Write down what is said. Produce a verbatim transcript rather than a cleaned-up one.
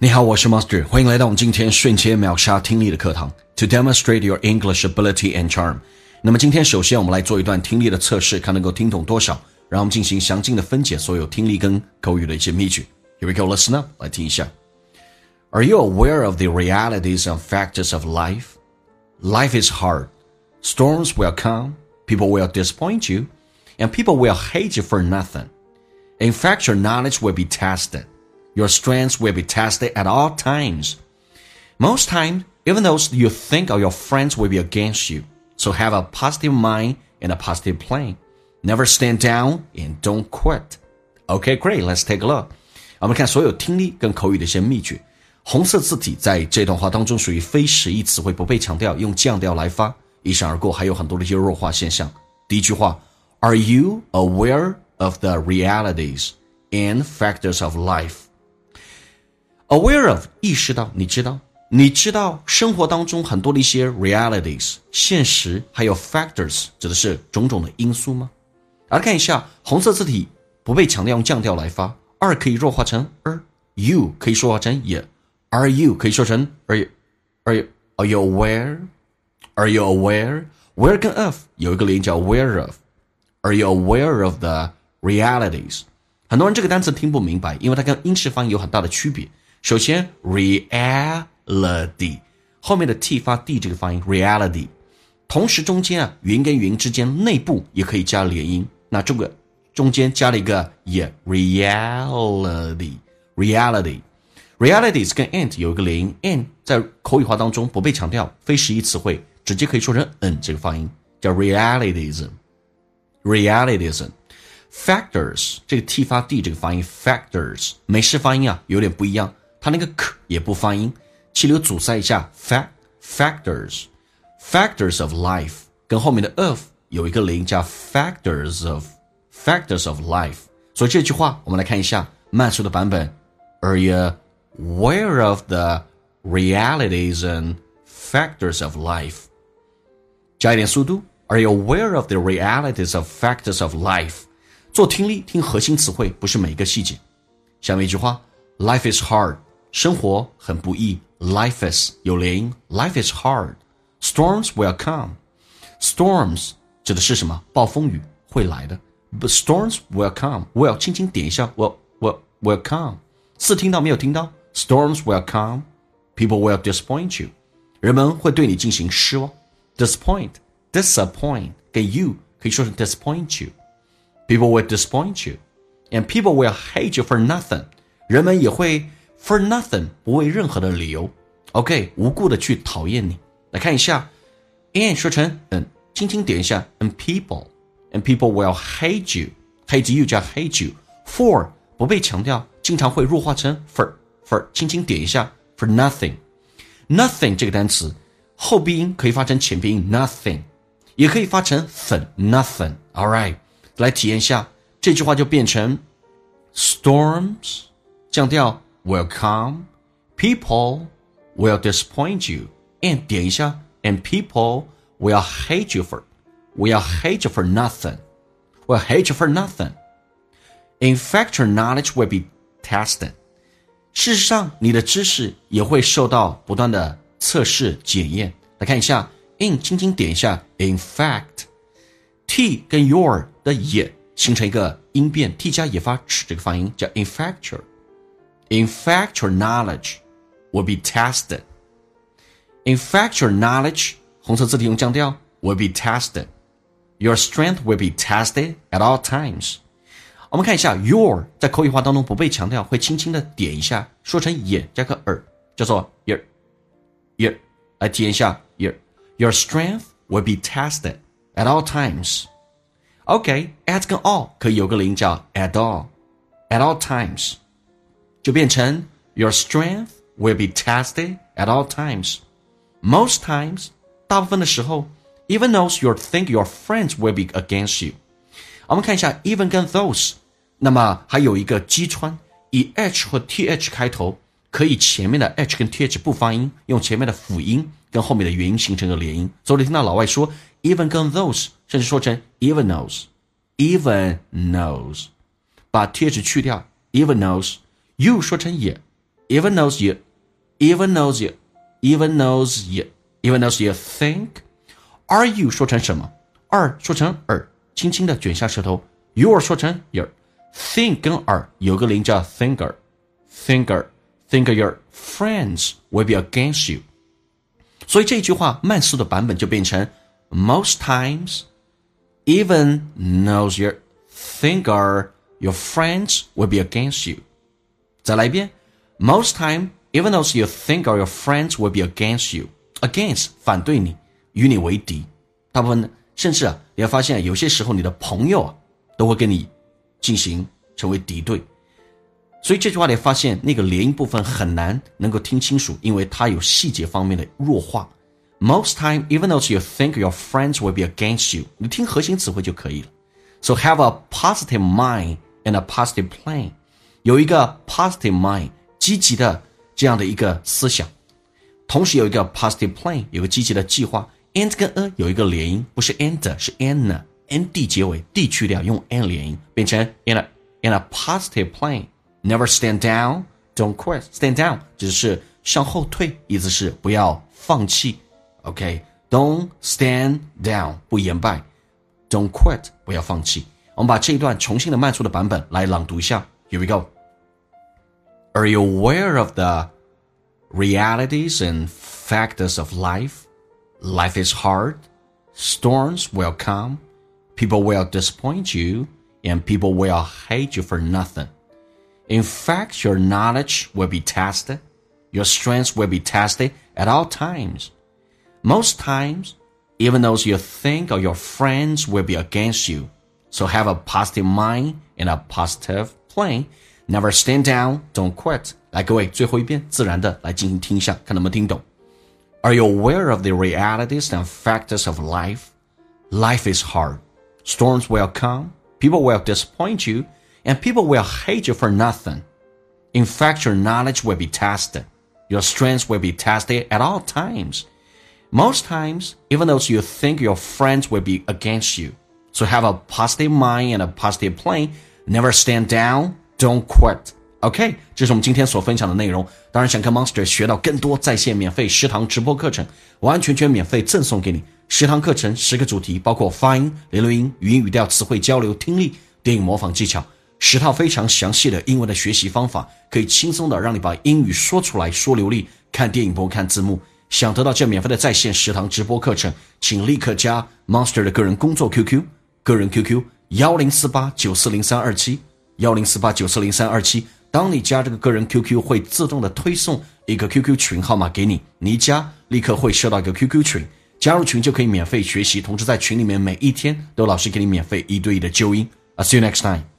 你好，我是 Master， 欢迎来到我们今天瞬间秒杀听力的课堂 To demonstrate your English ability and charm。 那么今天首先我们来做一段听力的测试，看能够听懂多少，然后我们进行详尽的分解所有听力跟口语的一些秘诀。 Here we go, listen up， 来听一下。 Are you aware of the realities and factors of life? Life is hard. Storms will come, people will disappoint you, and people will hate you for nothing. In fact, your knowledge will be tested.Your strengths will be tested at all times. Most times, even those you think of your friends will be against you. So have a positive mind and a positive plan. Never stand down and don't quit. Okay, great. Let's take a look. 我们看所有听力跟口语的一些秘诀。红色字体在这段话当中属于非实义词汇，不被强调，用降调来发，一闪而过，还有很多的一些弱化现象。第一句话 Are you aware of the realities and factors of life?Aware of 意识到，你知道你知道生活当中很多的一些 realities 现实，还有 factors 指的是种种的因素吗？来看一下红色字体不被强调，用降调来发， are 可以弱化成 er， you 可以说化成也， are you 可以说成 are you are you are you aware are you aware where 跟 of 有一个连叫 aware of are you aware of the realities？ 很多人这个单词听不明白，因为它跟英式发音有很大的区别。首先 reality 后面的 t 发 d 这个发音 reality， 同时中间啊元跟元之间内部也可以加连音，那这个中间加了一个也 reality reality realities 跟 and 有一个连音 and 在口语化当中不被强调，非实义词汇直接可以说成 n 这个发音叫 realitism realitism factors 这个 t 发 d 这个发音 factors 美式发音啊有点不一样，它那个 k 也不发音，气流阻塞一下 fact factors factors of life 跟后面的 of 有一个零加 factors of factors of life， 所以这句话我们来看一下慢速的版本。 Are you aware of the realities and factors of life？ 加一点速度。 Are you aware of the realities of factors of life？ 做听力听核心词汇，不是每一个细节。下面一句话 Life is hard， 生活很不易。 Life is 有连音 Life is hard。 Storms will come， Storms 指的是什么？暴风雨会来的。 But storms will come， will 轻轻点一下 will, will, will come， 是听到没有听到？ Storms will come， People will disappoint you， 人们会对你进行失望。 Disappoint disappoint 跟 you 可以说成 disappoint you，People will disappoint you, and people will hate you for nothing. 人们也会 for nothing 不为任何的理由 OK 无故的去讨厌你。来看一下 and 说成嗯，轻轻点一下 and people and people will hate you hate you 加 hate you for 不被强调，经常会弱化成 for for 轻轻点一下 for nothing nothing 这个单词后鼻音可以发成前鼻音 nothing， 也可以发成 thin nothing alright，来体验一下这句话就变成 Storms 降调 will come， People will disappoint you and 点一下 and people will hate you for will hate you for nothing will hate you for nothing. In fact, your knowledge will be tested. 事实上你的知识也会受到不断的测试检验。来看一下 in 轻轻点一下 in fact T 跟 your 的也形成一个音变 T 加也发 ch 这个发音叫 in fact your in fact your knowledge will be tested. In fact your knowledge 红色字体用降调 will be tested. Your strength will be tested at all times. 我们看一下 your 在口语化当中不被强调，会轻轻的点一下说成也加个 er 叫做 your your 来体验一下 your Your strength will be tested at all times. OK, at 跟 all 可以有个零叫 at all. At all times 就变成 Your strength will be tested at all times. Most times 大部分的时候 Even those you think your friends will be against you. 我们看一下 even 跟 those 那么还有一个击穿，以 h 或 th 开头，可以前面的 h 跟 th 不发音，用前面的辅音跟后面的元音形成个连音。所以你听到老外说 even 跟 those， 甚至说成 even knows even knows， 把 th 去掉 even knows， you 说成也 even knows you, even knows you, even knows you, even knows you think. Are you 说成什么 ？are 说成 er， 轻轻的卷下舌头。You are 说成 your。think 跟 are 有个零叫 thinker，thinker，think your friends will be against you。所以这句话慢速的版本就变成 most times, even knows you thinker, your friends will be against you。再来一遍 ，most time, even though you think or your friends will be against you. Against 反对你，与你为敌。大部分甚至啊，你会发现有些时候你的朋友啊，都会跟你进行成为敌对。所以这句话你会发现那个连音部分很难能够听清楚，因为它有细节方面的弱化。Most time, even though you think your friends will be against you. 你听核心词汇就可以了。So have a positive mind and a positive plan. 有一个 positive mind 积极的这样的一个思想，同时有一个 positive plan 有个积极的计划。 and 跟 a 有一个连音，不是 and 是 an nd 结尾 d 去掉用 n 连音，变成 in a, in a positive plan. Never stand down, don't quit. Stand down 只是向后退，意思是不要放弃。 OK, don't stand down 不言败， don't quit 不要放弃。我们把这一段重新的慢速的版本来朗读一下。 Here we go. Are you aware of the realities and factors of life? Life is hard. Storms will come. People will disappoint you, and people will hate you for nothing. In fact, your knowledge will be tested. Your strength will be tested at all times. Most times, even those you think or your friends will be against you. So have a positive mind and a positive plan. Never stand down, don't quit. 来，各位，最后一遍，自然的来进行听一下，看能不能听懂。Are you aware of the realities and factors of life? Life is hard. Storms will come. People will disappoint you, and people will hate you for nothing. In fact, your knowledge will be tested. Your strength will be tested at all times. Most times, even though you think your friends will be against you. So have a positive mind and a positive plan. Never stand down, don't quit. OK, 这是我们今天所分享的内容。当然想跟 Monster 学到更多在线免费十堂直播课程，完完全全免费赠送给你。十堂课程，十个主题，包括发音、连录音、语音语调、词汇交流、听力、电影模仿技巧，十套非常详细的英文的学习方法，可以轻松的让你把英语说出来，说流利。看电影不用看字幕。想得到这免费的在线十堂直播课程，请立刻加 Monster 的个人工作 Q Q， 个人 Q Q 一零四八九四零三二七 一零四八九四零三二七。当你加这个个人 Q Q 会自动的推送一个 Q Q 群号码给你，你一加立刻会收到一个 Q Q 群，加入群就可以免费学习，同时在群里面每一天都有老师给你免费一对一的纠音。I'll see you next time.